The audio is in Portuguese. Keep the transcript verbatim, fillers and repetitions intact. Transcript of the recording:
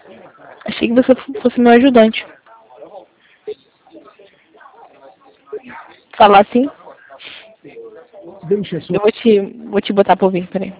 Achei que você fosse meu ajudante. Falar assim? Deixa só. Eu vou te, vou te botar pra ouvir, peraí.